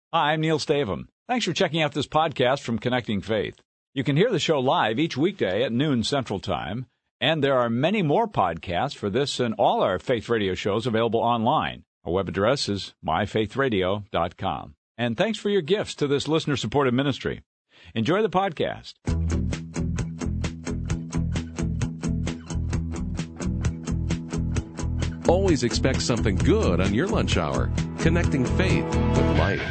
Hi, I'm Neil Stavum. Thanks for checking out this podcast from Connecting Faith. You can hear the show live each weekday at noon Central Time, and there are many more podcasts for this and all our Faith Radio shows available online. Our web address is myfaithradio.com. And thanks for your gifts to this listener-supported ministry. Enjoy the podcast. Always expect something good on your lunch hour. Connecting Faith with Life.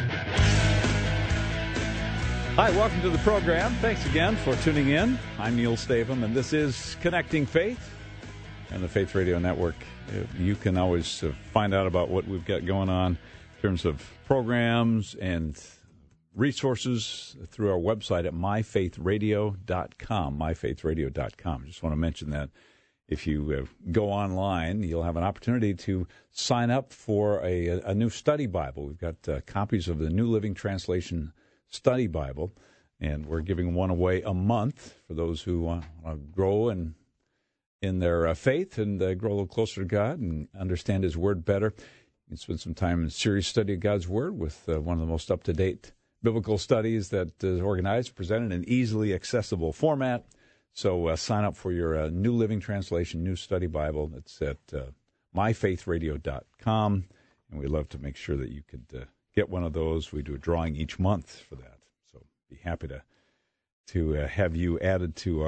Hi, welcome to the program. Thanks again for tuning in. I'm Neil Stavum, and this is Connecting Faith and the Faith Radio Network. You can always find out about what we've got going on in terms of programs and resources through our website at myfaithradio.com, myfaithradio.com. Just want to mention that if you go online, you'll have an opportunity to sign up for a new study Bible. We've got copies of the New Living Translation Study Bible, and we're giving one away a month for those who want to grow in their faith and grow a little closer to God and understand His Word better. You can spend some time in serious study of God's Word with one of the most up-to-date biblical studies that is organized, presented in an easily accessible format. So sign up for your New Living Translation, New Study Bible. It's at myfaithradio.com, and we'd love to make sure that you could get one of those. We do a drawing each month for that, so be happy to have you added to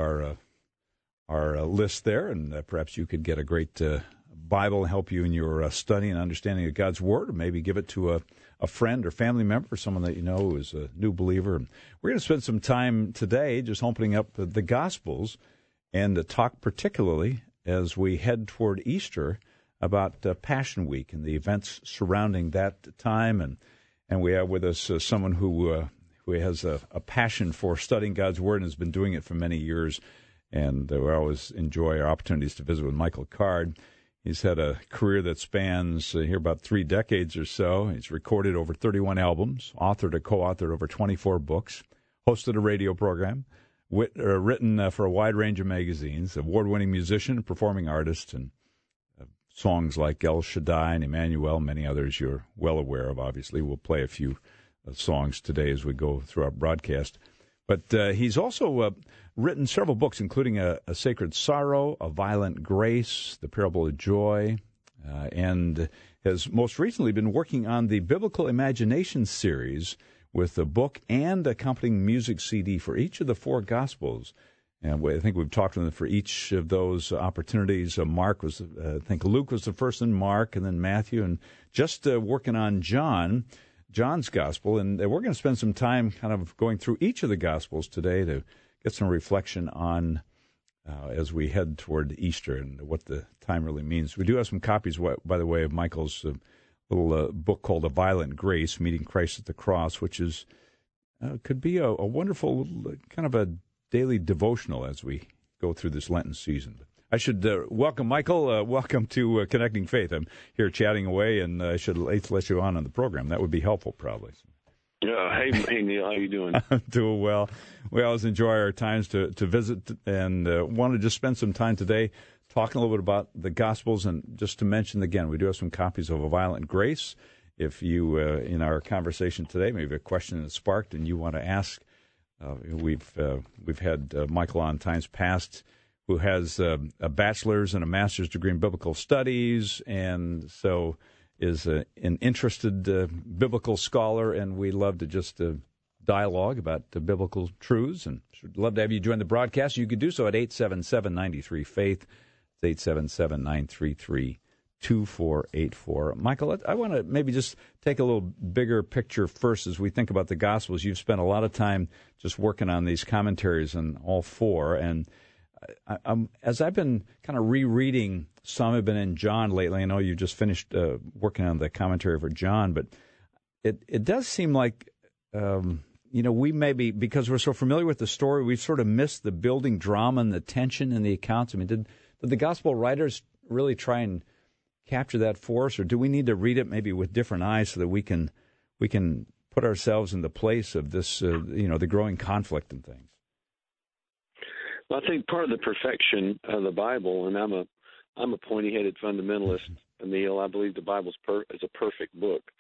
our list there, and perhaps you could get a great Bible and help you in your study and understanding of God's Word, or maybe give it to a friend or family member, or someone that you know who is a new believer. And we're going to spend some time today just opening up the Gospels and talk particularly as we head toward Easter about Passion Week and the events surrounding that time. And we have with us someone who has a passion for studying God's Word and has been doing it for many years. And we always enjoy our opportunities to visit with Michael Card. He's had a career that spans here about 3 decades or so. He's recorded over 31 albums, authored or co-authored over 24 books, hosted a radio program, written for a wide range of magazines, award-winning musician and performing artist, and songs like El Shaddai and Emmanuel, many others you're well aware of, obviously. We'll play a few songs today as we go through our broadcast. But he's also written several books, including a Sacred Sorrow, A Violent Grace, The Parable of Joy, and has most recently been working on the Biblical Imagination series with a book and accompanying music CD for each of the 4 Gospels. And I think we've talked to them for each of those opportunities. Mark was, I think Luke was the first, and Mark, and then Matthew, and just working on John's Gospel. And we're going to spend some time kind of going through each of the Gospels today to get some reflection on as we head toward Easter and what the time really means. We do have some copies, by the way, of Michael's little book called A Violent Grace, Meeting Christ at the Cross, which is could be a wonderful kind of a daily devotional as we go through this Lenten season. I should welcome Michael. Welcome to Connecting Faith. I'm here chatting away, and I should let you on the program. That would be helpful, probably. Hey, Neil, how you doing? I'm doing well. We always enjoy our times to visit, and want to just spend some time today talking a little bit about the Gospels. And just to mention again, we do have some copies of A Violent Grace. If you, in our conversation today, maybe a question is sparked and you want to ask, we've had Michael on times past, who has a bachelor's and a master's degree in biblical studies, and so is an interested biblical scholar, and we love to just dialogue about the biblical truths, and should love to have you join the broadcast. You could do so at 877-93-FAITH. It's 877-933-2484. Michael, I want to maybe just take a little bigger picture first as we think about the Gospels. You've spent a lot of time just working on these commentaries on all 4, and as I've been kind of rereading some, have been in John lately. I know you just finished working on the commentary for John, but it does seem like, we maybe, because we're so familiar with the story, we've sort of missed the building drama and the tension in the accounts. I mean, did the gospel writers really try and capture that for us, or do we need to read it maybe with different eyes so that we can put ourselves in the place of this, the growing conflict and things? Well, I think part of the perfection of the Bible, and I'm a pointy-headed fundamentalist, Neil. I believe the Bible is a perfect book,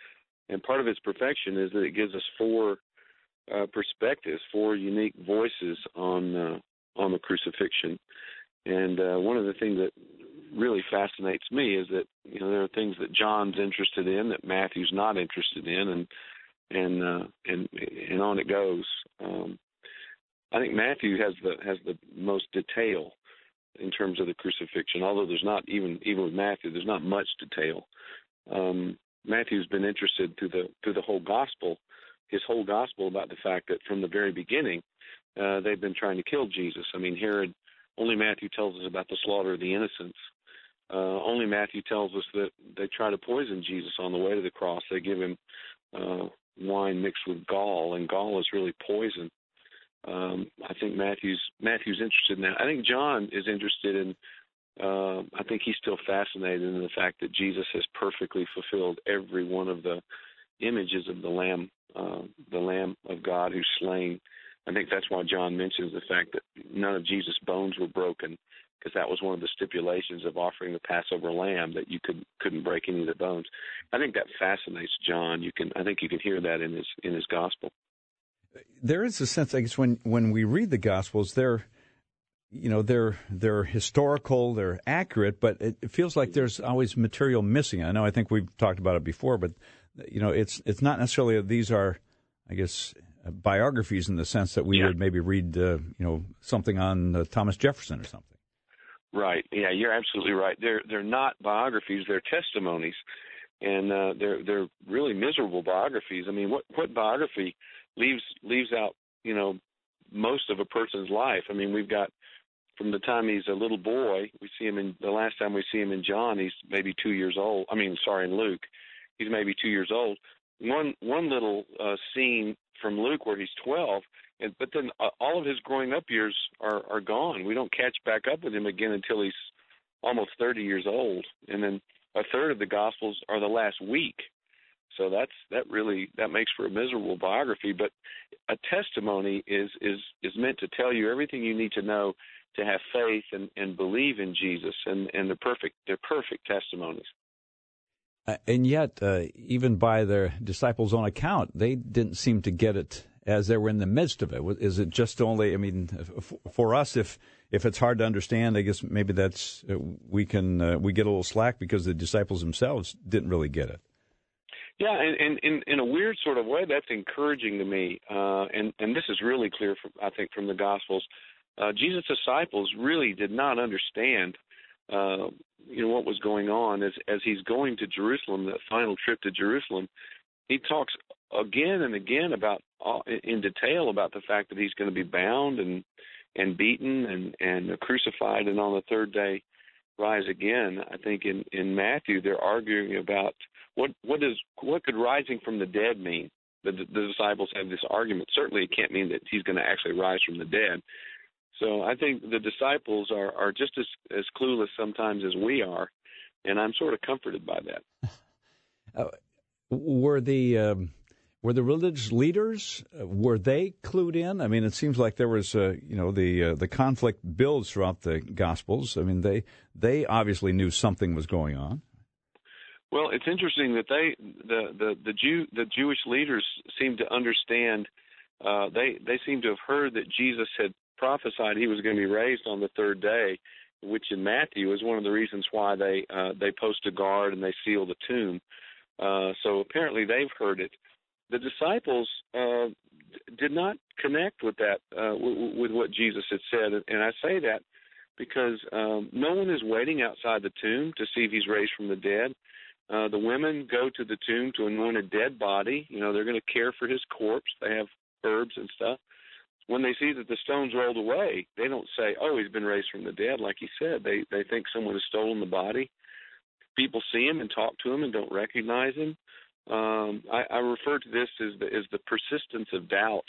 And part of its perfection is that it gives us four perspectives, four unique voices on the crucifixion. And one of the things that really fascinates me is that there are things that John's interested in that Matthew's not interested in, and on it goes. I think Matthew has the most detail in terms of the crucifixion, although there's not even with Matthew, there's not much detail. Matthew's been interested through the whole gospel, his whole gospel, about the fact that from the very beginning they've been trying to kill Jesus. I mean, Herod. Only Matthew tells us about the slaughter of the innocents. Only Matthew tells us that they try to poison Jesus on the way to the cross. They give him wine mixed with gall, and gall is really poison. I think Matthew's interested in that. I think John is interested in. I think he's still fascinated in the fact that Jesus has perfectly fulfilled every one of the images of the Lamb of God who's slain. I think that's why John mentions the fact that none of Jesus' bones were broken, because that was one of the stipulations of offering the Passover lamb, that you couldn't break any of the bones. I think that fascinates John. I think you can hear that in his gospel. There is a sense, I guess, when we read the Gospels, they're historical, they're accurate, but it feels like there's always material missing. I think we've talked about it before, but it's not necessarily that these are, I guess, biographies in the sense that we would maybe read, something on Thomas Jefferson or something. Right. Yeah, you're absolutely right. They're not biographies; they're testimonies, and they're really miserable biographies. I mean, what biography leaves out most of a person's life? I mean, we've got from the time he's a little boy. We see him the last time we see him in John, he's maybe 2 years old. In Luke, he's maybe 2 years old. One little scene from Luke where he's 12, but then all of his growing up years are gone. We don't catch back up with him again until he's almost 30 years old, and then a third of the Gospels are the last week. So that makes for a miserable biography. But a testimony is meant to tell you everything you need to know to have faith and believe in Jesus, and they're perfect testimonies. And yet, even by their disciples' own account, they didn't seem to get it as they were in the midst of it. Is it just only, for us, if it's hard to understand, I guess maybe that's, we get a little slack because the disciples themselves didn't really get it. Yeah, and in a weird sort of way, that's encouraging to me. And this is really clear, I think, from the Gospels. Jesus' disciples really did not understand what was going on as he's going to Jerusalem, the final trip to Jerusalem. He talks again and again in detail about the fact that he's going to be bound and beaten and crucified, and on the third day rise again. I think in Matthew they're arguing about what could rising from the dead mean. The disciples have this argument. Certainly, it can't mean that he's going to actually rise from the dead. So I think the disciples are just as clueless sometimes as we are, and I'm sort of comforted by that. Were the religious leaders, were they clued in? I mean, it seems like there was the conflict builds throughout the Gospels. I mean, they obviously knew something was going on. Well, it's interesting that the Jewish leaders seem to understand. They seem to have heard that Jesus had prophesied he was going to be raised on the third day, which in Matthew is one of the reasons why they post a guard and they seal the tomb. So apparently they've heard it. The disciples did not connect with that, with what Jesus had said, and I say that because no one is waiting outside the tomb to see if he's raised from the dead. The women go to the tomb to anoint a dead body. They're going to care for his corpse. They have herbs and stuff. When they see that the stone's rolled away, they don't say, "Oh, he's been raised from the dead," like he said. They think someone has stolen the body. People see him and talk to him and don't recognize him. I refer to this as the persistence of doubt.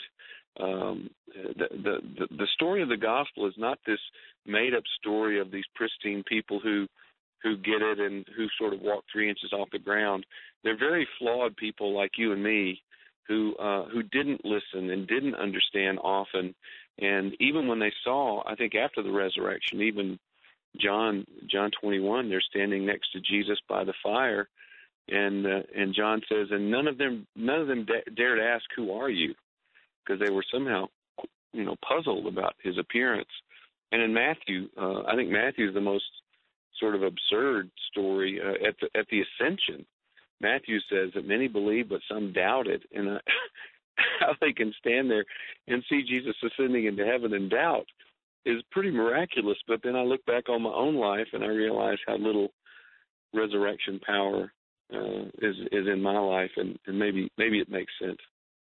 The story of the gospel is not this made-up story of these pristine people who get it and who sort of walk 3 inches off the ground. They're very flawed people like you and me who didn't listen and didn't understand often. And even when they saw, I think after the resurrection, even John 21, they're standing next to Jesus by the fire. And John says, and none of them dared ask, "Who are you?" Because they were somehow, puzzled about his appearance. And in Matthew, I think Matthew is the most sort of absurd story at the ascension. Matthew says that many believed, but some doubted, and how they can stand there and see Jesus ascending into heaven and doubt is pretty miraculous. But then I look back on my own life and I realize how little resurrection power is in my life, and maybe it makes sense.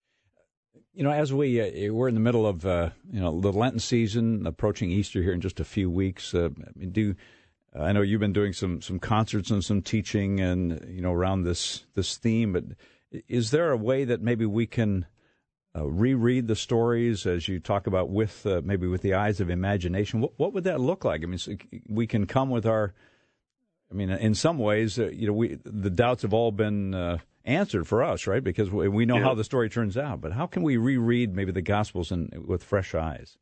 As we're in the middle of the Lenten season, approaching Easter here in just a few weeks, I know you've been doing some concerts and some teaching and around this theme, but is there a way that maybe we can reread the stories as you talk about with maybe with the eyes of imagination? What would that look like? I mean, so we can come with in some ways, the doubts have all been answered for us, right? Because we know how the story turns out. But how can we reread maybe the Gospels with fresh eyes?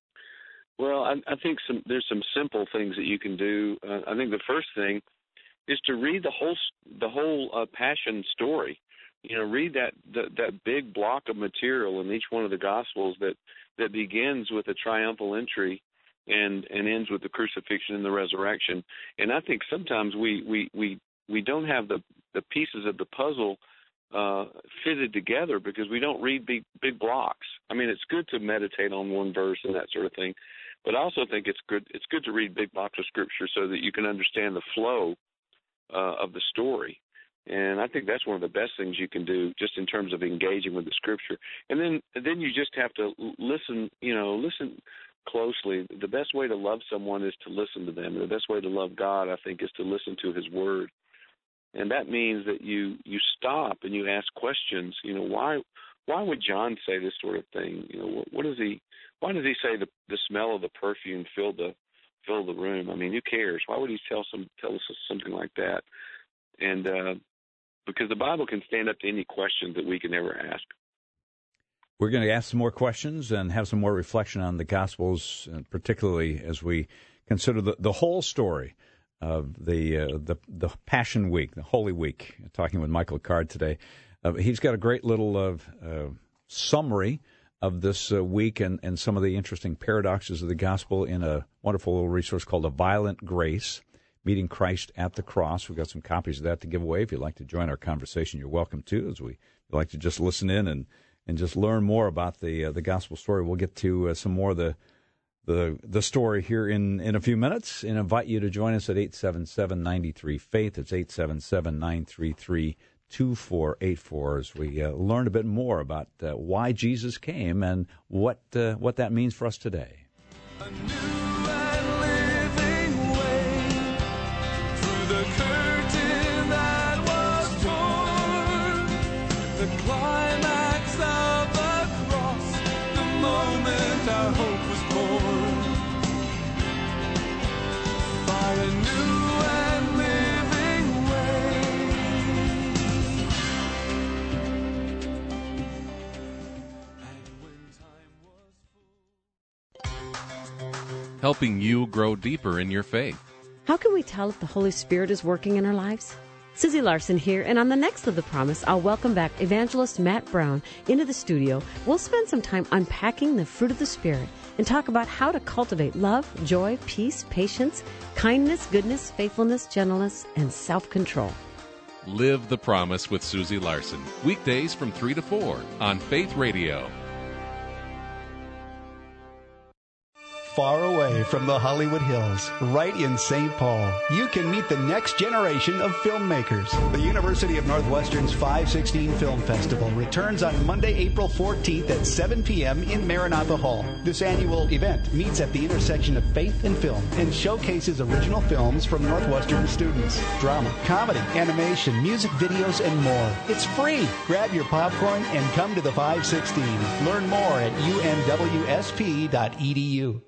Well, I think there's some simple things that you can do. I think the first thing is to read the whole Passion story. Read that big block of material in each one of the Gospels that begins with a triumphal entry and ends with the crucifixion and the resurrection. And I think sometimes we don't have the pieces of the puzzle fitted together because we don't read big blocks. I mean, it's good to meditate on one verse and that sort of thing, but I also think it's good to read big blocks of Scripture so that you can understand the flow of the story. And I think that's one of the best things you can do just in terms of engaging with the Scripture. And then you just have to listen closely. The best way to love someone is to listen to them. And the best way to love God, I think, is to listen to His Word. And that means that you stop and you ask questions. Why would John say this sort of thing? Why does he say the smell of the perfume filled the room? I mean, who cares? Why would he tell us something like that? And because the Bible can stand up to any question that we can ever ask. We're going to ask some more questions and have some more reflection on the Gospels, and particularly as we consider the whole story of the Passion Week, the Holy Week. Talking with Michael Card today. He's got a great little summary of this week and some of the interesting paradoxes of the Gospel in a wonderful little resource called A Violent Grace, Meeting Christ at the Cross. We've got some copies of that to give away. If you'd like to join our conversation, you're welcome to. As we like to just listen in and just learn more about the gospel story. We'll get to some more of the story here in a few minutes, and invite you to join us at 877-93-FAITH. It's 877-933-2484 as we learn a bit more about why Jesus came and what that means for us today. A new and living way through the curtain that was torn, the climax of the cross, the moment our hope was born. By a new and living way. And when time was full, helping you grow deeper in your faith. How can we tell if the Holy Spirit is working in our lives? Susie Larson here, and on the next of The Promise, I'll welcome back evangelist Matt Brown into the studio. We'll spend some time unpacking the fruit of the Spirit and talk about how to cultivate love, joy, peace, patience, kindness, goodness, faithfulness, gentleness, and self-control. Live the Promise with Susie Larson. Weekdays from 3 to 4 on Faith Radio. Far away from the Hollywood Hills, right in St. Paul, you can meet the next generation of filmmakers. The University of Northwestern's 516 Film Festival returns on Monday, April 14th at 7 p.m. in Maranatha Hall. This annual event meets at the intersection of faith and film and showcases original films from Northwestern students. Drama, comedy, animation, music videos, and more. It's free. Grab your popcorn and come to the 516. Learn more at unwsp.edu.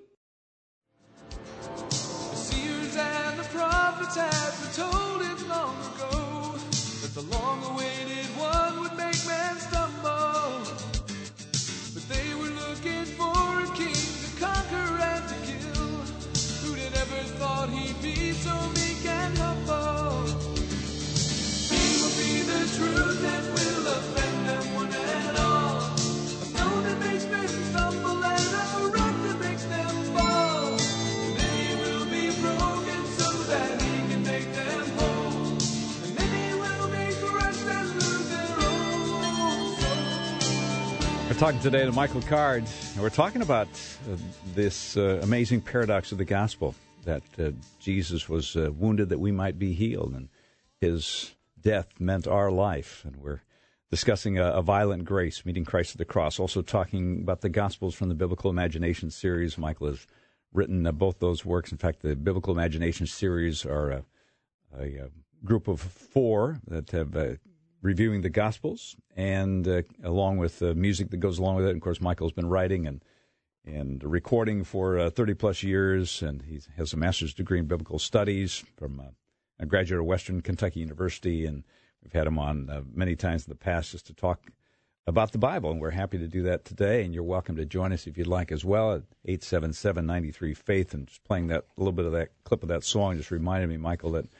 had foretold it long ago that the long-awaited one would make man stumble. But they were looking for a king to conquer and to kill. Who'd have ever thought he'd be so meek and humble? He will We're talking today to Michael Card, and we're talking about this amazing paradox of the gospel, that Jesus was wounded that we might be healed, and his death meant our life. And we're discussing a violent grace, meeting Christ at the cross, also talking about the Gospels from the Biblical Imagination series. Michael has written both those works. In fact, the Biblical Imagination series are a group of 4 that have reviewing the Gospels, and along with music that goes along with it. And of course, Michael's been writing and recording for 30-plus years, and he has a master's degree in biblical studies from a graduate of Western Kentucky University, and we've had him on many times in the past just to talk about the Bible, and we're happy to do that today, and you're welcome to join us if you'd like as well at 877-93-FAITH, and just playing that a little bit of that clip of that song just reminded me, Michael, that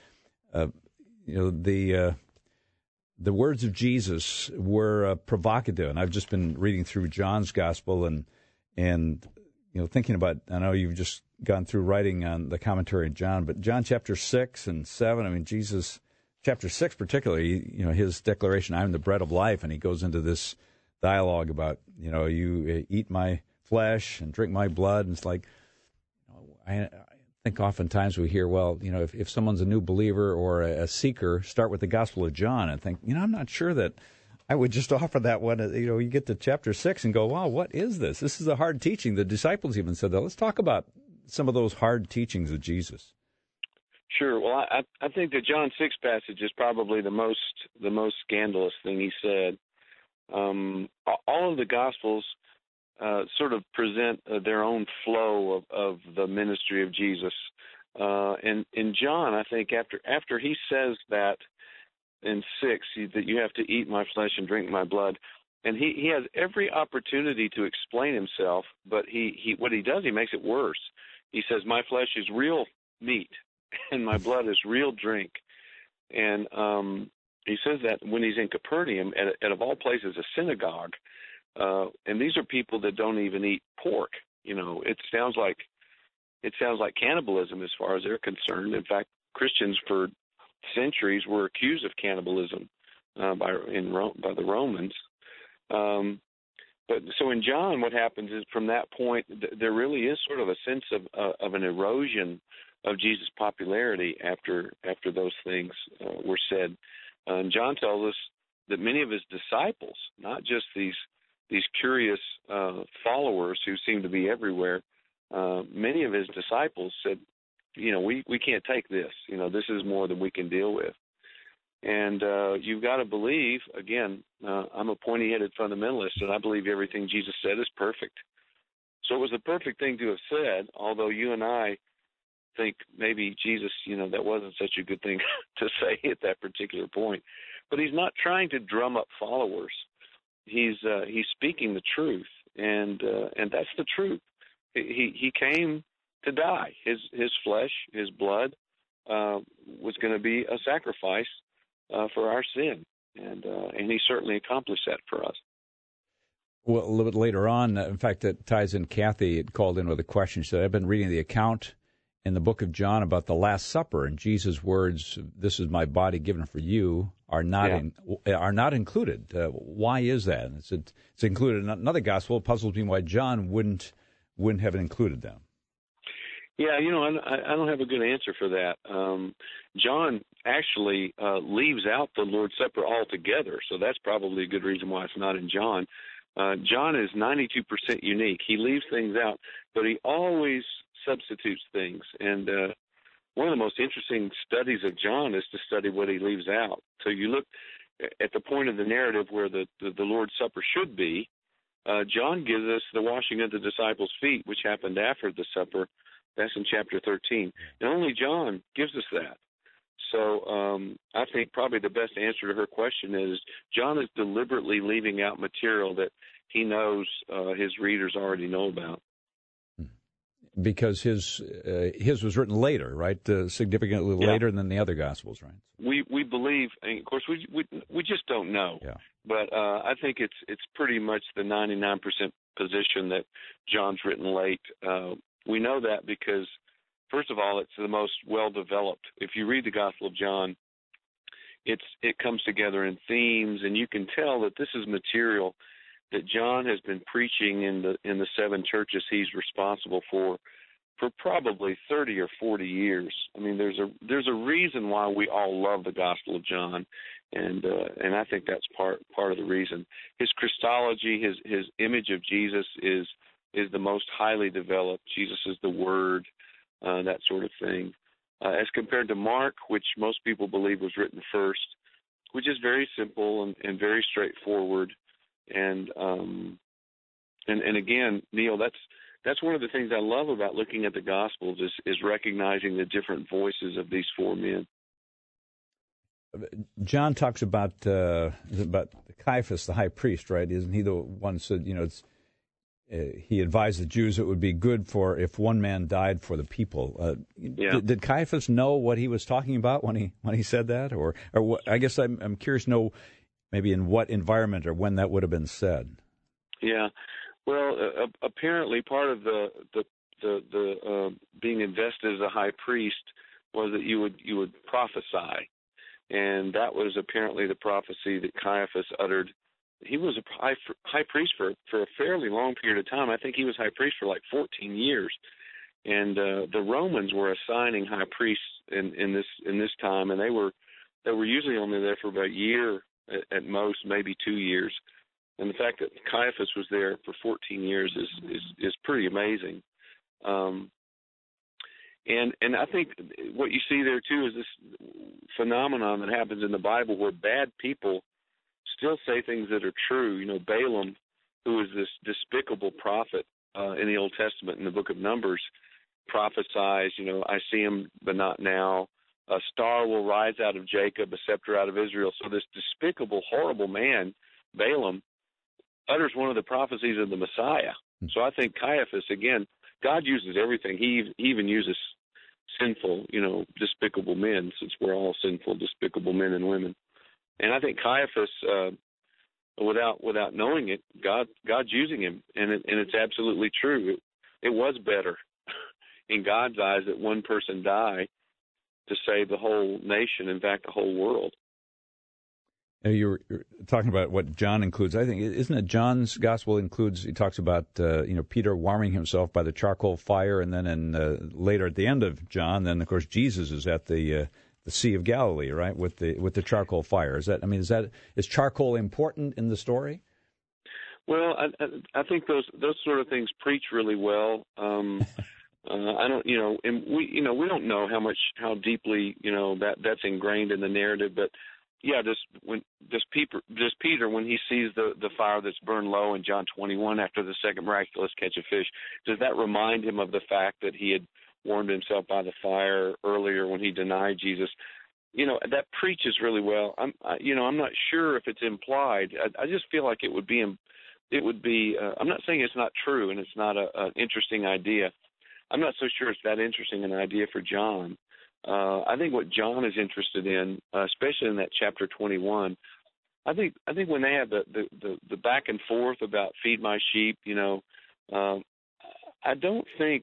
the words of Jesus were provocative, and I've just been reading through John's Gospel and thinking about. I know you've just gone through writing on the commentary on John, but John chapter 6 and 7. I mean, Jesus chapter 6 particularly. His declaration, "I'm the bread of life," and he goes into this dialogue about you eat my flesh and drink my blood, and it's like I think oftentimes we hear, if someone's a new believer or a seeker, start with the Gospel of John, and think, I'm not sure that I would just offer that one. You get to chapter 6 and go, wow, what is this? This is a hard teaching. The disciples even said that. Let's talk about some of those hard teachings of Jesus. Sure. Well, I think the John 6 passage is probably the most scandalous thing he said. All of the Gospels sort of present their own flow of the ministry of Jesus. And in John, I think after he says that in 6, that you have to eat my flesh and drink my blood, and he has every opportunity to explain himself, but what he does, he makes it worse. He says, my flesh is real meat, and my blood is real drink. And he says that when he's in Capernaum, at of all places, a synagogue. And these are people that don't even eat pork. It sounds like cannibalism as far as they're concerned. In fact, Christians for centuries were accused of cannibalism by the Romans. But so in John, what happens is from that point, there really is sort of a sense of an erosion of Jesus' popularity after those things were said. And John tells us that many of his disciples, not just these curious followers who seem to be everywhere, many of his disciples said, we can't take this. This is more than we can deal with. And you've got to believe, again, I'm a pointy-headed fundamentalist, and I believe everything Jesus said is perfect. So it was the perfect thing to have said, although you and I think maybe Jesus, that wasn't such a good thing to say at that particular point. But he's not trying to drum up followers. He's speaking the truth, and that's the truth. He came to die. His flesh, his blood, was going to be a sacrifice for our sin, and he certainly accomplished that for us. Well, a little bit later on, in fact, that ties in. Kathy had called in with a question. She said, "I've been reading the account in the book of John about the Last Supper, and Jesus' words, 'This is my body given for you,' are not included. Why is that?" It's included in another gospel. It puzzles me why John wouldn't have included them. Yeah, I don't have a good answer for that. John actually leaves out the Lord's Supper altogether, so that's probably a good reason why it's not in John. John is 92% unique. He leaves things out, but he always substitutes things. And one of the most interesting studies of John is to study what he leaves out. So you look at the point of the narrative where the Lord's Supper should be. John gives us the washing of the disciples' feet, which happened after the supper. That's in chapter 13. And only John gives us that. So I think probably the best answer to her question is John is deliberately leaving out material that he knows his readers already know about. Because his was written later, right? Significantly later than the other Gospels, right? We believe, and of course, we just don't know. Yeah. But I think it's pretty much the 99% position that John's written late. We know that because, first of all, it's the most well-developed. If you read the Gospel of John, it comes together in themes, and you can tell that this is material John has been preaching in the 7 churches he's responsible for probably 30 or 40 years. I mean, there's a reason why we all love the Gospel of John, and I think that's part of the reason. His Christology, his image of Jesus is the most highly developed. Jesus is the Word, that sort of thing. As compared to Mark, which most people believe was written first, which is very simple and very straightforward. And again, Neil, that's one of the things I love about looking at the Gospels is recognizing the different voices of these 4 men. John talks about Caiaphas, the high priest, right? Isn't he the one who said, he advised the Jews it would be good if one man died for the people. Did Caiaphas know what he was talking about when he said that, or what, I guess I'm curious to know maybe in what environment or when that would have been said. Yeah, well, apparently part of the being invested as a high priest was that you would prophesy, and that was apparently the prophecy that Caiaphas uttered. He was a high priest for a fairly long period of time. I think he was high priest for like 14 years. And the Romans were assigning high priests in this time, and they were usually only there for about a year at most, maybe 2 years. And the fact that Caiaphas was there for 14 years is pretty amazing. And I think what you see there too is this phenomenon that happens in the Bible where bad people still say things that are true. Balaam, who is this despicable prophet in the Old Testament in the book of Numbers, prophesies, I see him, but not now. A star will rise out of Jacob, a scepter out of Israel. So this despicable, horrible man, Balaam, utters one of the prophecies of the Messiah. So I think Caiaphas, again, God uses everything. He even uses sinful, despicable men, since we're all sinful, despicable men and women. And I think Caiaphas, without knowing it, God's using him, and it's absolutely true. It was better in God's eyes that one person die to save the whole nation, in fact, the whole world. You're talking about what John includes. I think, isn't it John's gospel includes, he talks about, Peter warming himself by the charcoal fire, and then later at the end of John, then, of course, Jesus is at the Sea of Galilee, right, with the charcoal fire. Is charcoal important in the story? Well, I think those sort of things preach really well. I don't, and we don't know how deeply, that's ingrained in the narrative, but yeah, does Peter, when he sees the fire that's burned low in John 21 after the second miraculous catch of fish, does that remind him of the fact that he had warmed himself by the fire earlier when he denied Jesus? That preaches really well. I'm not sure if it's implied. I just feel like it would be. I'm not saying it's not true and it's not an interesting idea. I'm not so sure it's that interesting an idea for John. I think what John is interested in, especially in that chapter 21, I think when they have the back and forth about feed my sheep, I don't think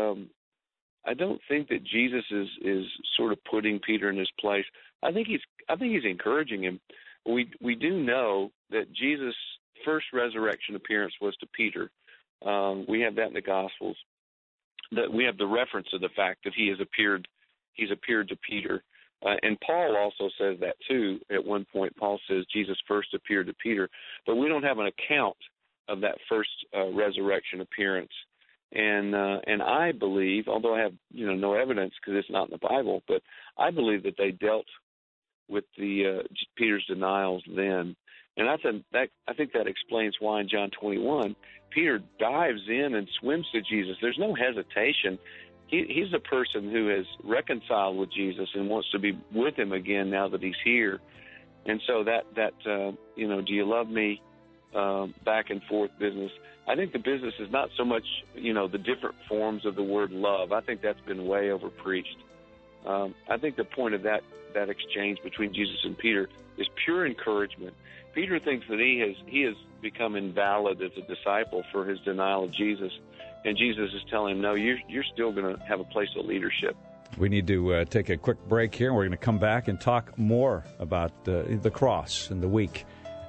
that Jesus is sort of putting Peter in his place. I think he's encouraging him. We do know that Jesus' first resurrection appearance was to Peter. We have that in the Gospels. That we have the reference to the fact that he's appeared to Peter. And Paul also says that too. At one point, Paul says Jesus first appeared to Peter, but we don't have an account of that first resurrection appearance. And I believe, although I have no evidence because it's not in the Bible, but I believe that they dealt with the Peter's denials then. And I think that explains why in John 21, Peter dives in and swims to Jesus. There's no hesitation. He's a person who has reconciled with Jesus and wants to be with him again now that he's here. And so that do you love me, back and forth business. I think the business is not so much, the different forms of the word love. I think that's been way overpreached. I think the point of that exchange between Jesus and Peter is pure encouragement. Peter thinks that he has become invalid as a disciple for his denial of Jesus, and Jesus is telling him, no, you're still going to have a place of leadership. We need to take a quick break here, and we're going to come back and talk more about the cross and the week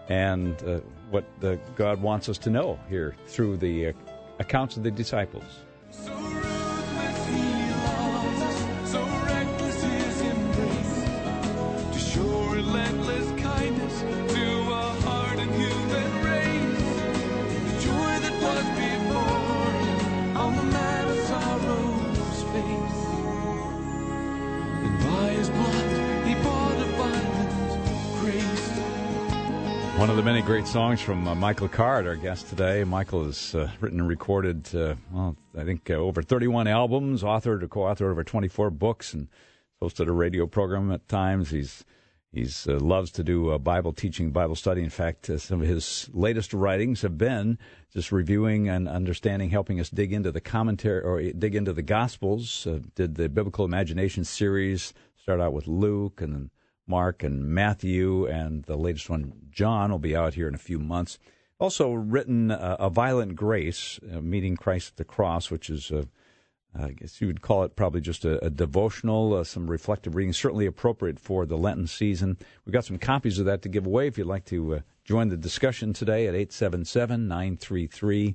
and what God wants us to know here through the accounts of the disciples. So ruthless he loves us, so reckless his embrace, to show relentless kindness to a hardened human race. The joy that was before him on the man of sorrow's face, and by his blood he bought a violent grace. One of the many great songs from Michael Card, our guest today. Michael has written and recorded, I think, over 31 albums, authored or co-authored over 24 books, and hosted a radio program at times. He's loves to do Bible teaching, Bible study. In fact, some of his latest writings have been just reviewing and understanding, helping us dig into the commentary or dig into the Gospels. Did the Biblical Imagination series, start out with Luke and then Mark and Matthew, and the latest one, John, will be out here in a few months. Also written A Violent Grace, Meeting Christ at the Cross, which is, I guess you would call it probably just a devotional, some reflective reading, certainly appropriate for the Lenten season. We've got some copies of that to give away if you'd like to join the discussion today at 877-933-2484,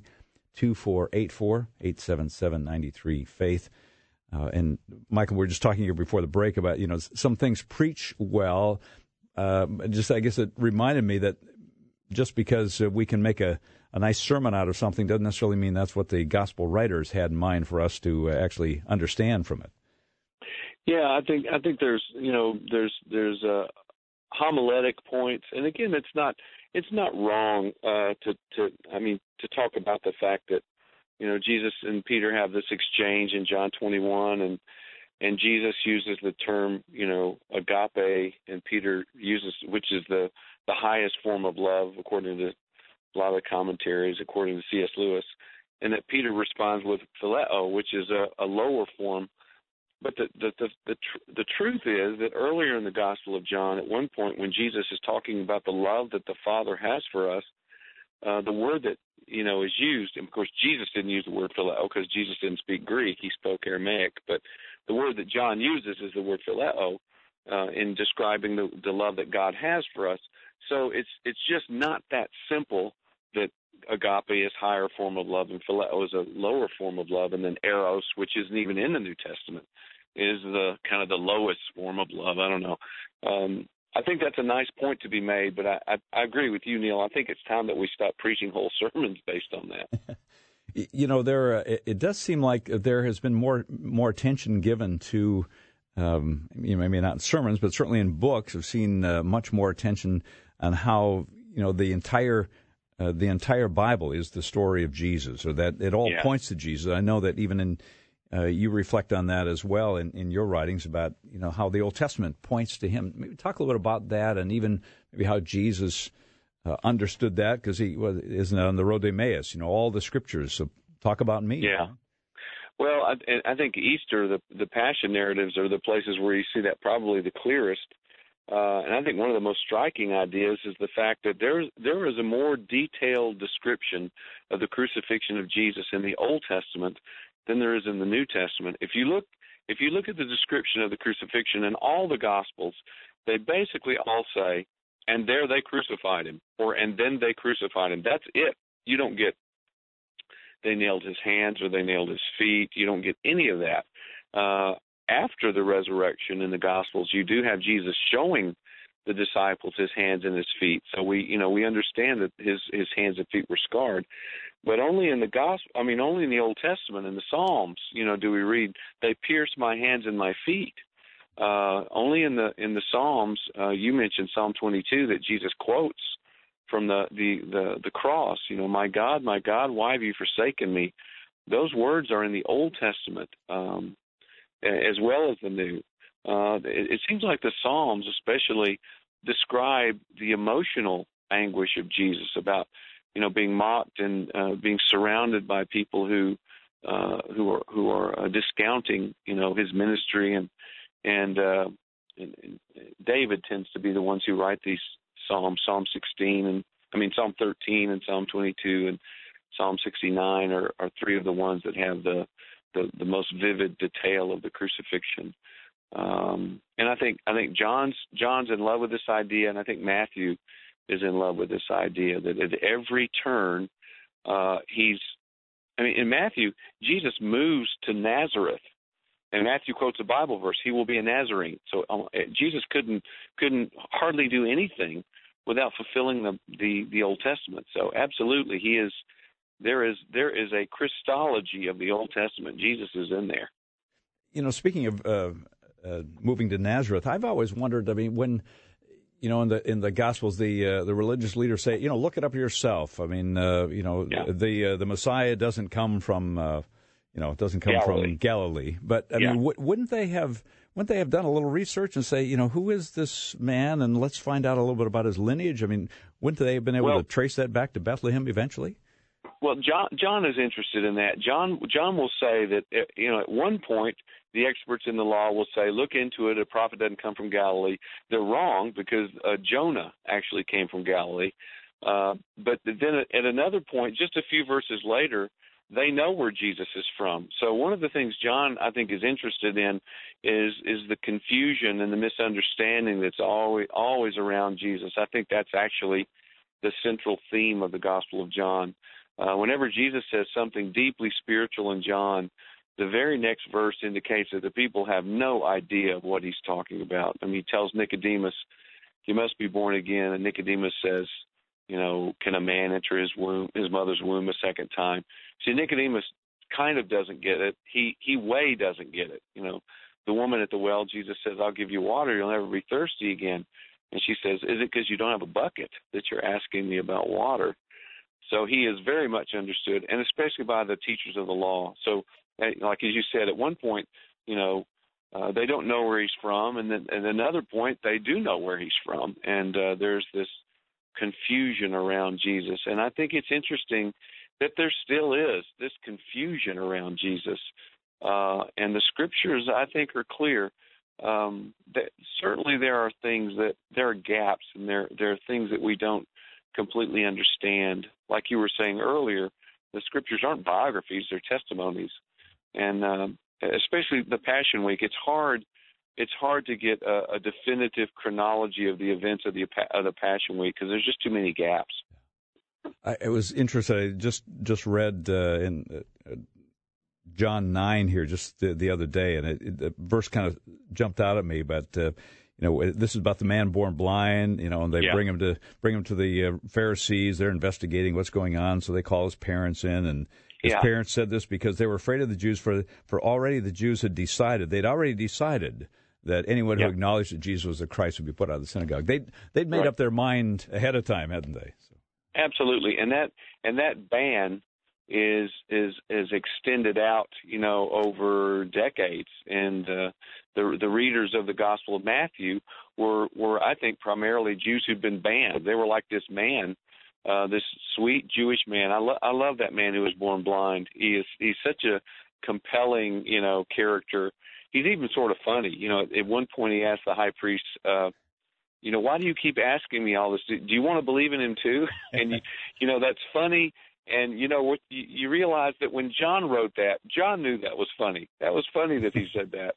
877-93-FAITH. And Michael, we were just talking here before the break about, some things preach well. I guess it reminded me that just because we can make a nice sermon out of something doesn't necessarily mean that's what the gospel writers had in mind for us to actually understand from it. Yeah, I think there's homiletic points, and again, it's not wrong to talk about the fact that Jesus and Peter have this exchange in John 21, and Jesus uses the term, agape, and Peter uses, which is the highest form of love, according to a lot of the commentaries, according to C.S. Lewis, and that Peter responds with phileo, which is a lower form. But the truth is that earlier in the Gospel of John, at one point when Jesus is talking about the love that the Father has for us, the word that is used, and of course Jesus didn't use the word phileo because Jesus didn't speak Greek; he spoke Aramaic. But the word that John uses is the word phileo in describing the love that God has for us. So it's just not that simple that agape is higher form of love and phileo is a lower form of love, and then eros, which isn't even in the New Testament, is the kind of the lowest form of love. I don't know. I think that's a nice point to be made, but I agree with you, Neil. I think it's time that we stop preaching whole sermons based on that. It does seem like there has been more attention given to, maybe not in sermons, but certainly in books. I've seen much more attention on how the entire Bible is the story of Jesus, or that it all points to Jesus. I know that even in you reflect on that as well in your writings about how the Old Testament points to him. Maybe talk a little bit about that, and even maybe how Jesus understood that, because he isn't on the road to Emmaus. All the scriptures. So talk about me. Yeah. Well, I think Easter, the Passion narratives are the places where you see that probably the clearest. And I think one of the most striking ideas is the fact that there is a more detailed description of the crucifixion of Jesus in the Old Testament than there is in the New Testament. If you look at the description of the crucifixion in all the Gospels, they basically all say, "And there they crucified him," or "and then they crucified him." That's it. You don't get they nailed his hands or they nailed his feet. You don't get any of that. After the resurrection in the Gospels, you do have Jesus showing the disciples his hands and his feet. So we understand that his hands and feet were scarred. But only in the only in the Old Testament, in the Psalms, do we read, "They pierced my hands and my feet." Only in the Psalms, you mentioned Psalm 22 that Jesus quotes from the cross. My God, why have you forsaken me?" Those words are in the Old Testament as well as the New. It seems like the Psalms especially describe the emotional anguish of Jesus about being mocked and being surrounded by people who are discounting his ministry, and David tends to be the ones who write these Psalms. Psalm 13 and Psalm 22 and Psalm 69 are three of the ones that have the most vivid detail of the crucifixion. And I think John's in love with this idea, and I think Matthew is in love with this idea that at every turn, in Matthew, Jesus moves to Nazareth. And Matthew quotes a Bible verse, he will be a Nazarene. So Jesus couldn't hardly do anything without fulfilling the Old Testament. So absolutely, there is a Christology of the Old Testament. Jesus is in there. Speaking of moving to Nazareth, I've always wondered. I mean, when in the Gospels, the religious leaders say, look it up yourself. I mean, the Messiah doesn't come from. It doesn't come from Galilee. But, I mean, wouldn't they have done a little research and say, who is this man, and let's find out a little bit about his lineage? I mean, wouldn't they have been able to trace that back to Bethlehem eventually? Well, John is interested in that. John will say that, at one point, the experts in the law will say, look into it, a prophet doesn't come from Galilee. They're wrong, because Jonah actually came from Galilee. But then at another point, just a few verses later, they know where Jesus is from. So one of the things John, I think, is interested in is the confusion and the misunderstanding that's always around Jesus. I think that's actually the central theme of the Gospel of John. Whenever Jesus says something deeply spiritual in John, the very next verse indicates that the people have no idea of what he's talking about. I mean, he tells Nicodemus, you must be born again, and Nicodemus says, can a man enter his mother's womb a second time? See, Nicodemus kind of doesn't get it. He way doesn't get it. The woman at the well, Jesus says, I'll give you water. You'll never be thirsty again. And she says, is it because you don't have a bucket that you're asking me about water? So he is very much understood, and especially by the teachers of the law. So, like as you said, at one point, they don't know where he's from, and then at another point, they do know where he's from. And there's this confusion around Jesus. And I think it's interesting that there still is this confusion around Jesus. And the scriptures, I think, are clear. That certainly there are gaps, and there are things that we don't completely understand. Like you were saying earlier, the scriptures aren't biographies, they're testimonies. And especially the Passion Week, it's hard to get a definitive chronology of the events of the Passion Week, because there's just too many gaps. It was interesting. I just read in John 9 here just the other day, and the verse kind of jumped out at me. But this is about the man born blind. And they bring him to the Pharisees. They're investigating what's going on, so they call his parents in, and his parents said this because they were afraid of the Jews. For already the Jews had decided. They'd already decided that anyone who acknowledged that Jesus was the Christ would be put out of the synagogue. They'd made up their mind ahead of time, hadn't they? So. Absolutely, and that ban is extended out, over decades. And the readers of the Gospel of Matthew were I think primarily Jews who'd been banned. They were like this man, this sweet Jewish man. I love that man who was born blind. He's such a compelling character. He's even sort of funny. At one point he asked the high priest, why do you keep asking me all this? Do you want to believe in him too? And that's funny. And what you realize that when John wrote that, John knew that was funny. That was funny that he said that.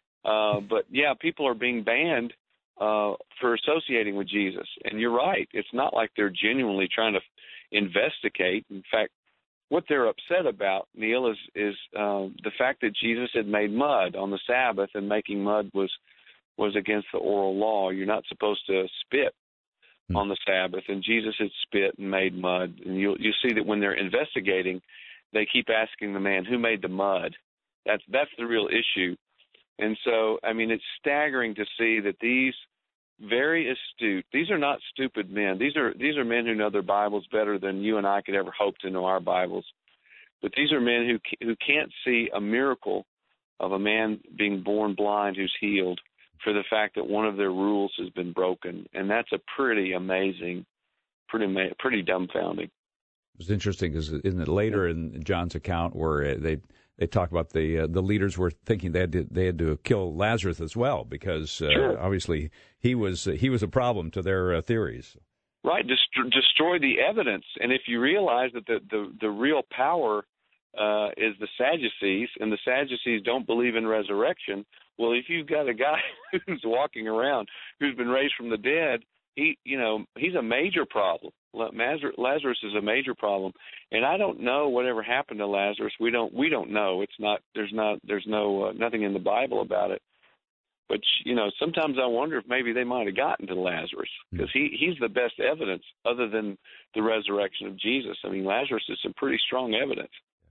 But people are being banned for associating with Jesus. And you're right. It's not like they're genuinely trying to investigate. In fact, what they're upset about, Neil, is the fact that Jesus had made mud on the Sabbath, and making mud was against the oral law. You're not supposed to spit on the Sabbath, and Jesus had spit and made mud. And you see that when they're investigating, they keep asking the man, who made the mud? That's the real issue. And so, it's staggering to see that these very astute, these are not stupid men. These are men who know their Bibles better than you and I could ever hope to know our Bibles. But these are men who can't see a miracle of a man being born blind who's healed for the fact that one of their rules has been broken. And that's a pretty amazing, pretty dumbfounding. It was interesting because isn't it later in John's account where they talk about the leaders were thinking they had to kill Lazarus as well, because obviously he was a problem to their theories. Right, destroy the evidence. And if you realize that the real power is the Sadducees, and the Sadducees don't believe in resurrection, well, if you've got a guy who's walking around who's been raised from the dead, he's a major problem. Lazarus is a major problem, and I don't know whatever happened to Lazarus. We don't know. It's not. There's no nothing in the Bible about it. But sometimes I wonder if maybe they might have gotten to Lazarus, because he's the best evidence other than the resurrection of Jesus. I mean, Lazarus is some pretty strong evidence.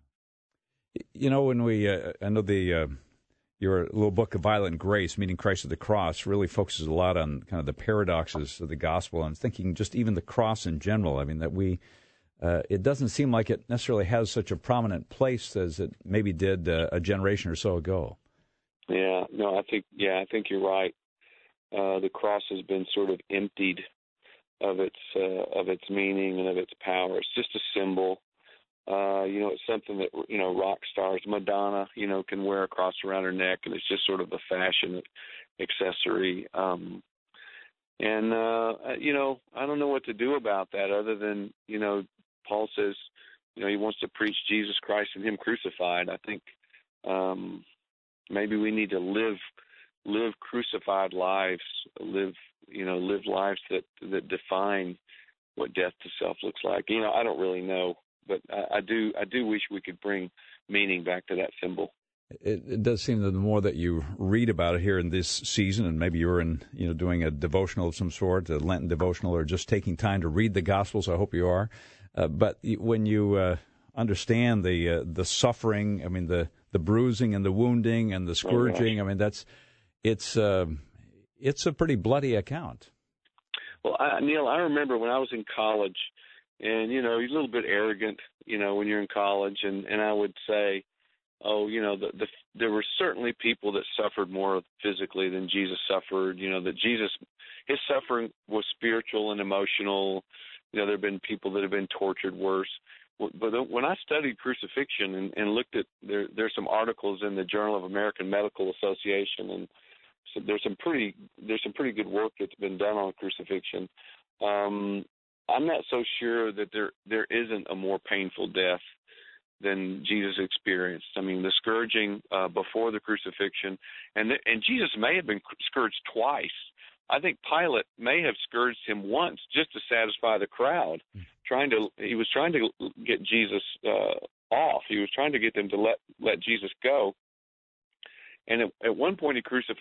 When I know your little book, A Violent Grace, Meeting Christ at the Cross, really focuses a lot on kind of the paradoxes of the gospel. I'm thinking just even the cross in general. I mean, that it doesn't seem like it necessarily has such a prominent place as it maybe did a generation or so ago. Yeah, no, I think you're right. The cross has been sort of emptied of its meaning and of its power. It's just a symbol. It's something that rock stars, Madonna, can wear a cross around her neck, and it's just sort of a fashion accessory. I don't know what to do about that other than Paul says, he wants to preach Jesus Christ and Him crucified. I think maybe we need to live crucified lives, live lives that define what death to self looks like. I don't really know. But I do wish we could bring meaning back to that symbol. It does seem that the more that you read about it here in this season, and maybe you're doing a devotional of some sort, a Lenten devotional, or just taking time to read the Gospels. I hope you are. But when you understand the suffering, I mean the bruising and the wounding and the scourging, I mean it's a pretty bloody account. Well, Neil, I remember when I was in college. And, you're a little bit arrogant, when you're in college. And I would say, there were certainly people that suffered more physically than Jesus suffered. That Jesus, his suffering was spiritual and emotional. There have been people that have been tortured worse. But when I studied crucifixion and looked at, there's some articles in the Journal of American Medical Association, and so there's some pretty good work that's been done on crucifixion. I'm not so sure that there isn't a more painful death than Jesus experienced. I mean, the scourging before the crucifixion, and Jesus may have been scourged twice. I think Pilate may have scourged him once just to satisfy the crowd. He was trying to get Jesus off. He was trying to get them to let Jesus go. And at one point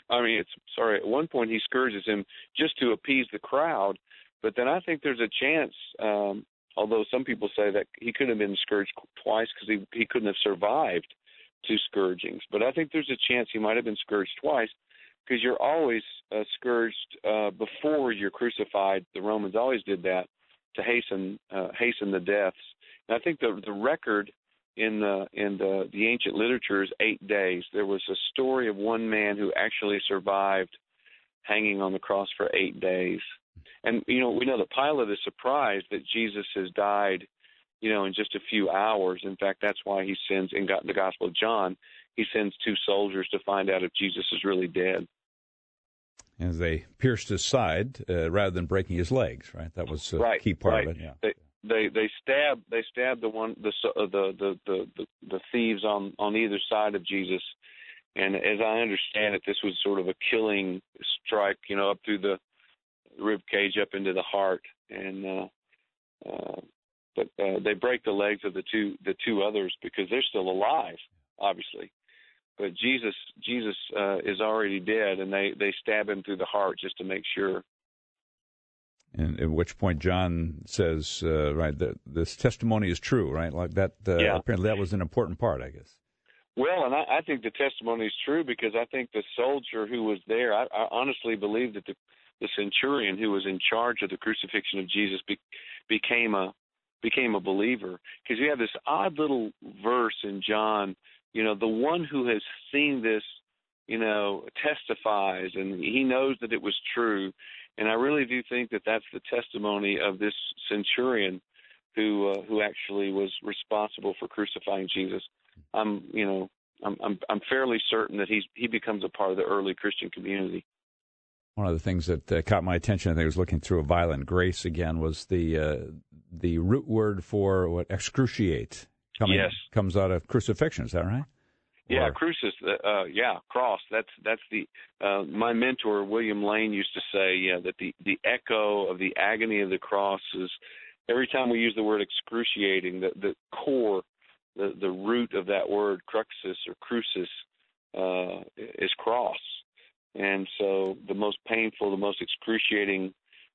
at one point he scourges him just to appease the crowd. But then I think there's a chance, although some people say that he could have been scourged twice because he couldn't have survived 2 scourgings. But I think there's a chance he might have been scourged twice, because you're always scourged before you're crucified. The Romans always did that to hasten the deaths. And I think the record in the ancient literature is 8 days. There was a story of one man who actually survived hanging on the cross for 8 days. And, we know that Pilate is surprised that Jesus has died, in just a few hours. In fact, that's why he sends, in the Gospel of John, he sends 2 soldiers to find out if Jesus is really dead. As they pierced his side rather than breaking his legs, right? That was a key part of it. Yeah. They stabbed the thieves on either side of Jesus. And as I understand it, this was sort of a killing strike, up through the rib cage up into the heart, and but they break the legs of the two others because they're still alive, obviously. But Jesus is already dead, and they stab him through the heart just to make sure. And at which point John says, right, that this testimony is true, right? Like that. Apparently, that was an important part, I guess. Well, and I think the testimony is true because I think the soldier who was there, I honestly believe that the centurion who was in charge of the crucifixion of Jesus became a believer, because you have this odd little verse in John, the one who has seen this, testifies, and he knows that it was true. And I really do think that that's the testimony of this centurion who actually was responsible for crucifying Jesus. I'm fairly certain that he becomes a part of the early Christian community. One of the things that caught my attention, I think I was looking through A Violent Grace again, was the root word for excruciate comes out of crucifixion. Is that right? Yeah, crucis. Cross. That's the. My mentor William Lane used to say, that the echo of the agony of the cross is every time we use the word excruciating. The core, the root of that word, cruxus or crucis, is cross, and so the most painful, the most excruciating,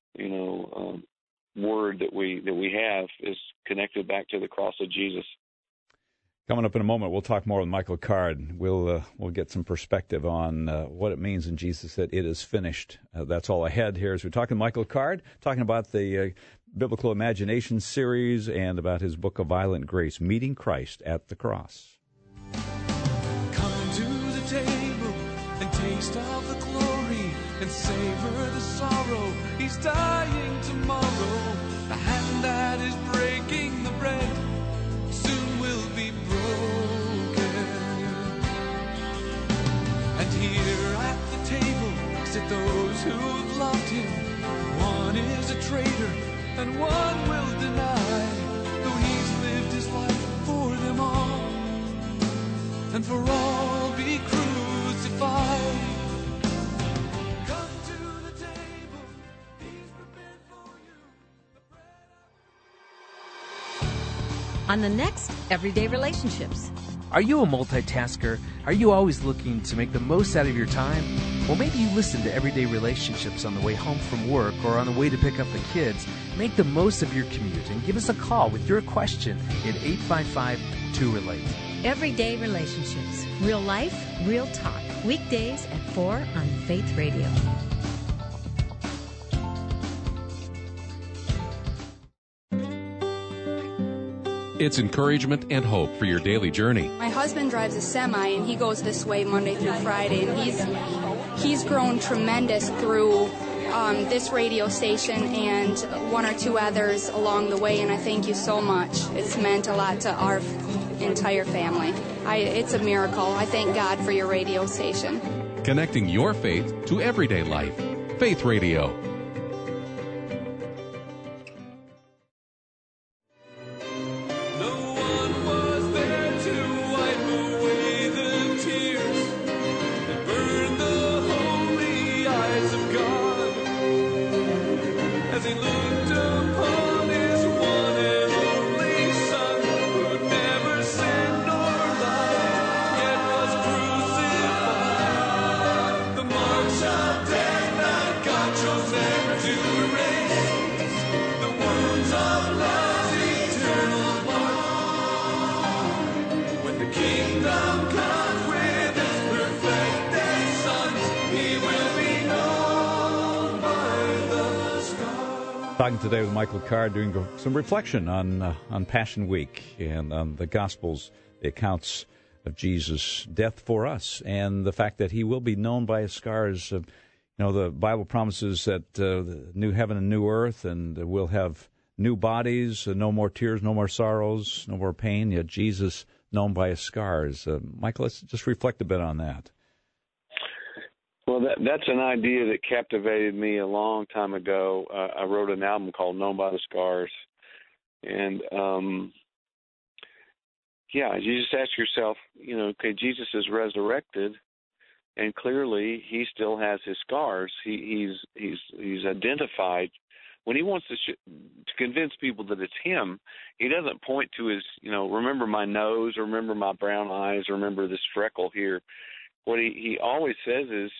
word that we have is connected back to the cross of Jesus. Coming up in a moment, we'll talk more with Michael Card. We'll get some perspective on what it means when Jesus said, "It is finished." That's all ahead here as we're talking to Michael Card, talking about the Biblical Imagination series and about his book of Violent Grace, Meeting Christ at the Cross. Come to the table and taste of the glory and savor the sorrow. He's dying tomorrow. The hand that is breaking the bread soon will be broken. And here at the table sit those who have loved him. One is a traitor and one will deny, though he's lived his life for them all, and for all be crucified. Come to the table, he's prepared for you the bread. On the next Everyday Relationships. Are you a multitasker? Are you always looking to make the most out of your time? Well, maybe you listen to Everyday Relationships on the way home from work or on the way to pick up the kids. Make the most of your commute and give us a call with your question at 855-2RELATE. Everyday Relationships. Real life, real talk. Weekdays at 4 on Faith Radio. It's encouragement and hope for your daily journey. My husband drives a semi, and he goes this way Monday through Friday, and he's grown tremendous through this radio station and one or two others along the way, and I thank you so much. It's meant a lot to our entire family. It's a miracle. I thank God for your radio station. Connecting your faith to everyday life. Faith Radio. Talking today with Michael Card, doing some reflection on Passion Week and on the Gospels, the accounts of Jesus' death for us, and the fact that he will be known by his scars. The Bible promises that new heaven and new earth, and we'll have new bodies, no more tears, no more sorrows, no more pain, yet Jesus known by his scars. Michael, let's just reflect a bit on that. Well, that's an idea that captivated me a long time ago. I wrote an album called Known by the Scars. And, you just ask yourself, okay, Jesus is resurrected, and clearly he still has his scars. He's identified. When he wants to convince people that it's him, he doesn't point to his, remember my nose, remember my brown eyes, remember this freckle here. What he always says is,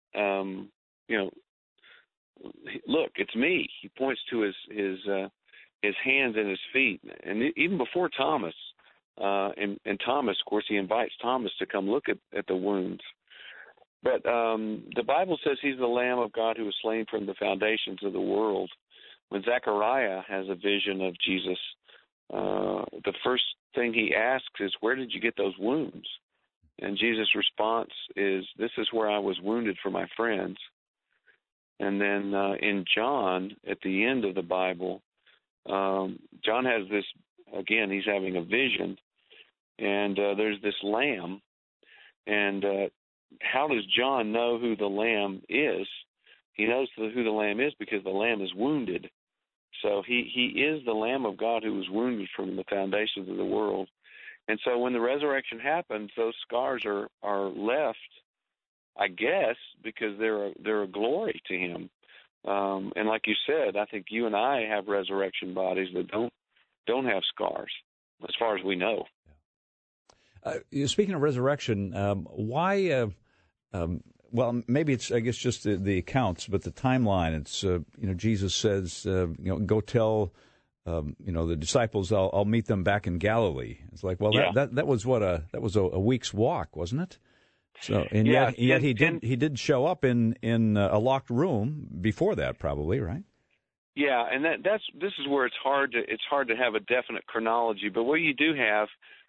look, it's me. He points to his hands and his feet, and even before Thomas, and Thomas, of course, he invites Thomas to come look at the wounds. But the Bible says he's the Lamb of God who was slain from the foundations of the world. When Zechariah has a vision of Jesus, the first thing he asks is, "Where did you get those wounds?" And Jesus' response is, "This is where I was wounded for my friends." And then in John, at the end of the Bible, John has this, again, he's having a vision, and there's this lamb. And how does John know who the lamb is? He knows who the lamb is because the lamb is wounded. So he is the Lamb of God who was wounded from the foundations of the world. And so when the resurrection happens, those scars are left, I guess, because they're a glory to him. And like you said, I think you and I have resurrection bodies that don't have scars, as far as we know. Speaking of resurrection, why? Well, maybe it's, I guess, just the accounts, but the timeline. It's Jesus says, go tell the disciples I'll meet them back in Galilee. It's like, well, that was a week's walk, wasn't it? So yet he did show up in a locked room before that, probably, right? Yeah, and this is where it's hard to have a definite chronology. But what you do have,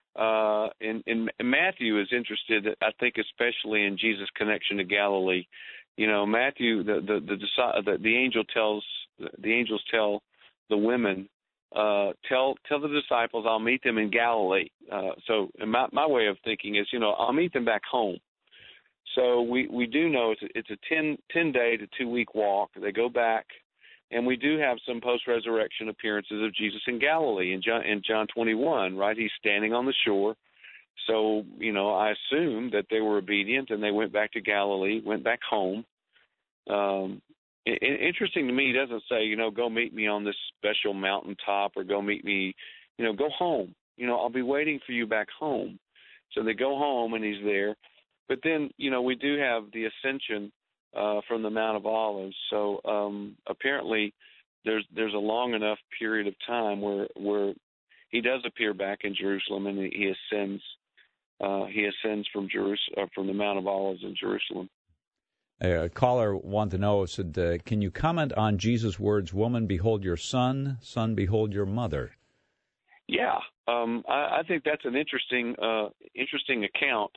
in Matthew is interested, I think, especially in Jesus' connection to Galilee. Matthew, the angels tell the women, tell the disciples I'll meet them in Galilee. So my way of thinking is, I'll meet them back home. So we do know it's a 10-day to 2-week walk. They go back, and we do have some post-resurrection appearances of Jesus in Galilee in John 21, right? He's standing on the shore. So, I assume that they were obedient and they went back to Galilee, went back home. Interesting to me, he doesn't say, go meet me on this special mountaintop or go meet me, go home. I'll be waiting for you back home. So they go home and he's there. But then, we do have the ascension from the Mount of Olives. So apparently there's a long enough period of time where he does appear back in Jerusalem and he ascends from the Mount of Olives in Jerusalem. A caller wanted to know, said, can you comment on Jesus' words, "Woman, behold your son, son, behold your mother"? Yeah, I think that's an interesting account.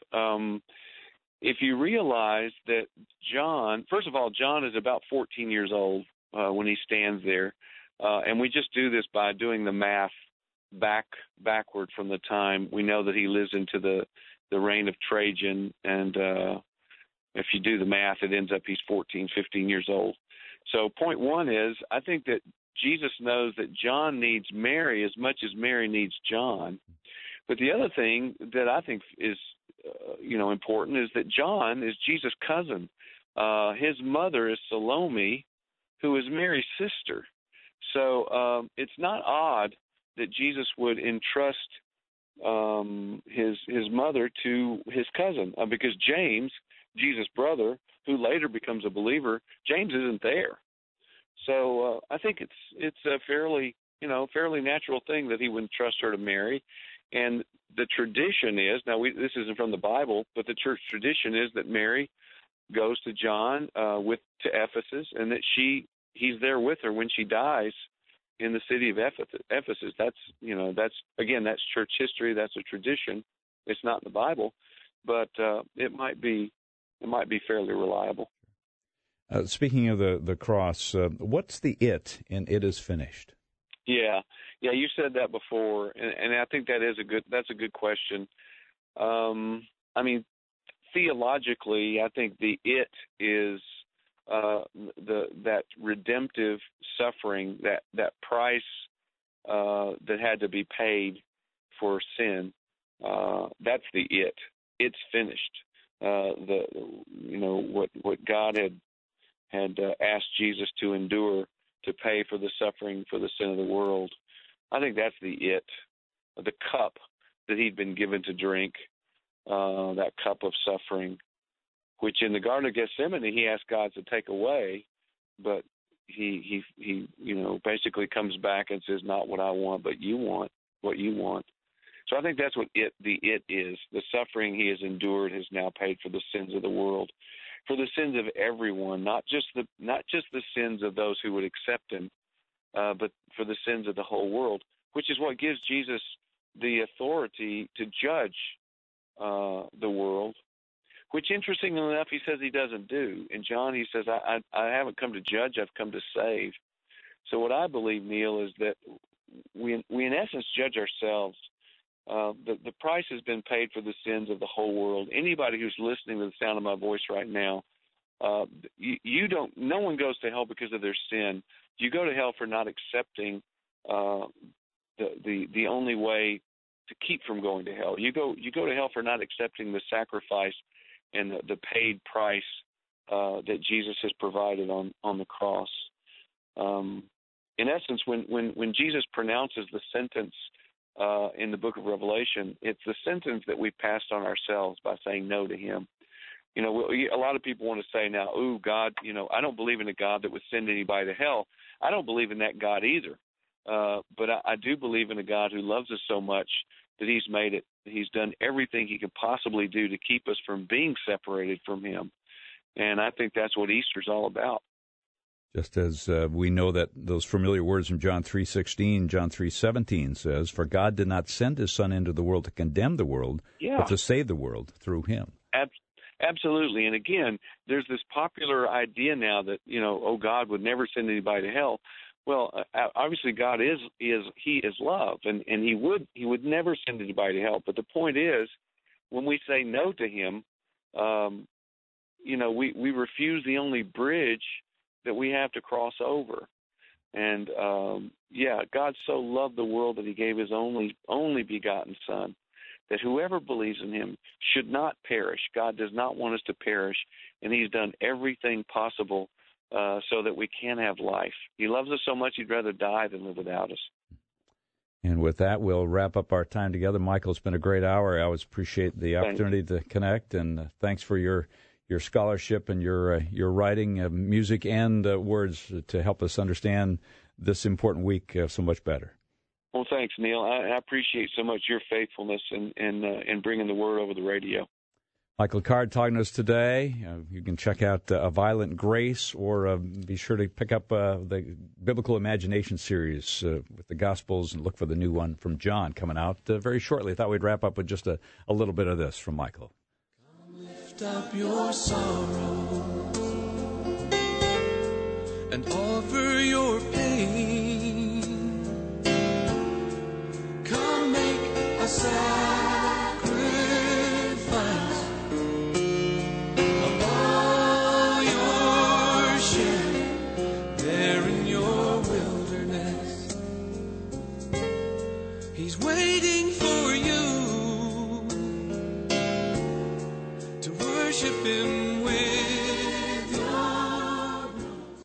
If you realize that John is about 14 years old when he stands there, and we just do this by doing the math backward from the time. We know that he lives into the reign of Trajan, and if you do the math, it ends up he's 14, 15 years old. So point one is, I think that Jesus knows that John needs Mary as much as Mary needs John. But the other thing that I think is important is that John is Jesus' cousin. His mother is Salome, who is Mary's sister. So it's not odd that Jesus would entrust his mother to his cousin, because James, Jesus' brother, who later becomes a believer, James isn't there. So I think it's a fairly natural thing that he would entrust her to Mary. And the tradition is, this isn't from the Bible, but the church tradition is that Mary goes to John to Ephesus, and that he's there with her when she dies in the city of Ephesus. That's church history. That's a tradition. It's not in the Bible, but it might be fairly reliable. Speaking of the cross, what's the "it" in "It is finished"? Yeah, you said that before, and I think that's a good question. Theologically, I think the "it" is that redemptive suffering, that price that had to be paid for sin. That's the "it." It's finished. What God had asked Jesus to endure to pay for the suffering for the sin of the world. I think that's the "it," the cup that he'd been given to drink, that cup of suffering, which in the Garden of Gethsemane he asked God to take away, but he basically comes back and says, "Not what I want, but you want what you want." So I think that's what the "it" is. The suffering he has endured has now paid for the sins of the world, for the sins of everyone, not just the sins of those who would accept him, but for the sins of the whole world, which is what gives Jesus the authority to judge the world, which, interestingly enough, he says he doesn't do. In John, he says, I haven't come to judge, I've come to save. So what I believe, Neil, is that we in essence judge ourselves. The price has been paid for the sins of the whole world. Anybody who's listening to the sound of my voice right now, no one goes to hell because of their sin. You go to hell for not accepting the only way keep from going to hell. You go to hell for not accepting the sacrifice and the paid price that Jesus has provided on the cross. In essence, when Jesus pronounces the sentence in the book of Revelation, it's the sentence that we passed on ourselves by saying no to him. You know, a lot of people want to say now, "Ooh, God, you know, I don't believe in a God that would send anybody to hell." I don't believe in that God either. But I do believe in a God who loves us so much that he's made it. He's done everything he could possibly do to keep us from being separated from him. And I think that's what Easter's all about. Just as we know that those familiar words from John 3:16, John 3:17 says, "For God did not send his Son into the world to condemn the world, but to save the world through him." Absolutely. And again, there's this popular idea now that, you know, oh, God would never send anybody to hell. Well, obviously God is love, and he would never send anybody to hell. But the point is, when we say no to him, you know, we refuse the only bridge that we have to cross over. And God so loved the world that he gave his only begotten Son, that whoever believes in him should not perish. God does not want us to perish, and he's done everything possible so that we can have life. He loves us so much he'd rather die than live without us. And with that, we'll wrap up our time together. Michael, it's been a great hour. I always appreciate the opportunity to connect, and thanks for your scholarship and your writing, music, and words to help us understand this important week so much better. Well, thanks, Neil. I appreciate so much your faithfulness in bringing the word over the radio. Michael Card talking to us today. You can check out A Violent Grace, or be sure to pick up the Biblical Imagination series with the Gospels, and look for the new one from John coming out very shortly. I thought we'd wrap up with just a little bit of this from Michael. Come lift up your sorrow and offer your pain. Come make a sacrifice of all your shame there in your wilderness. He's waiting for you to worship him